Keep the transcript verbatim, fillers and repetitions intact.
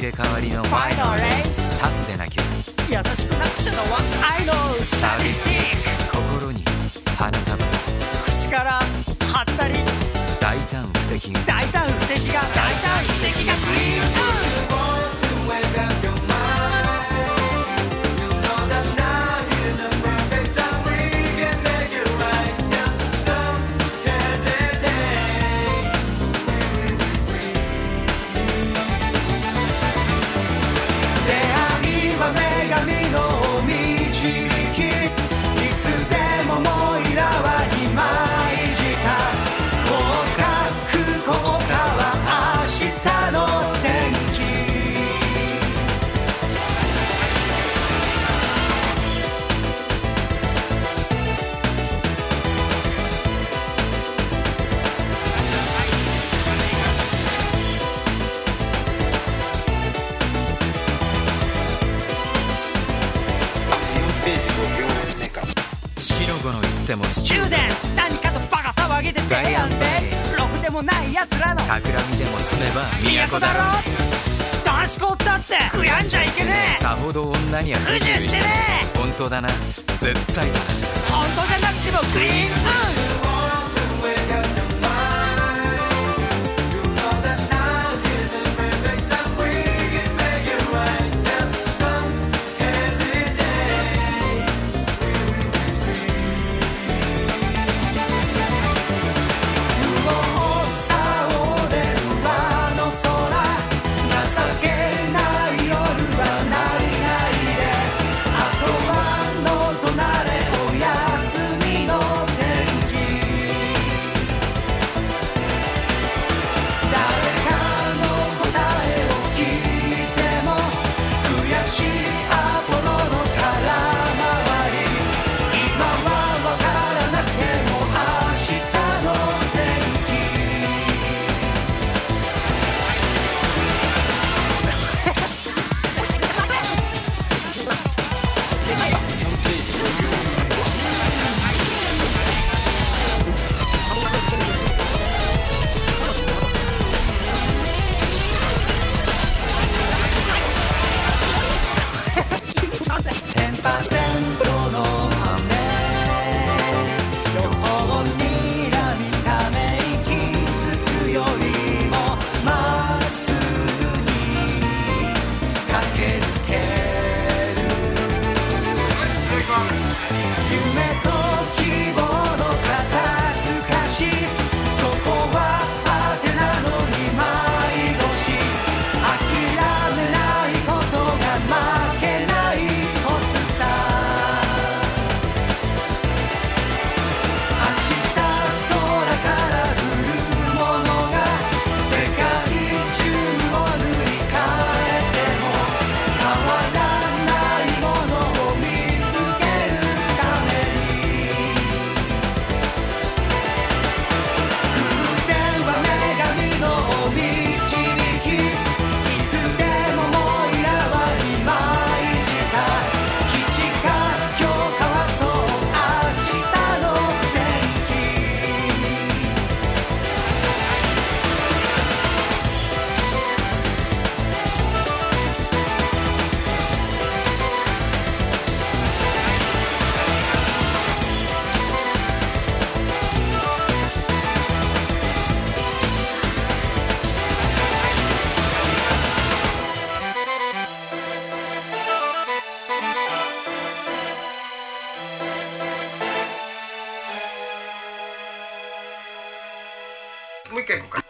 れ替わりのファイナルタフでなきゃ優しくなくちゃのは愛のサディスティック心に花束口からはったり大胆不敵が大胆不敵が大胆不敵がクリーンでもスチューデン何かとバカ騒ぎで提案でろくでもない奴らの企みでも住めば都だろ男子校だって悔やんじゃいけねえさほど女には不自由してねえ本当だな絶対だ本当じゃなくてもクリーンもう一回行こうか。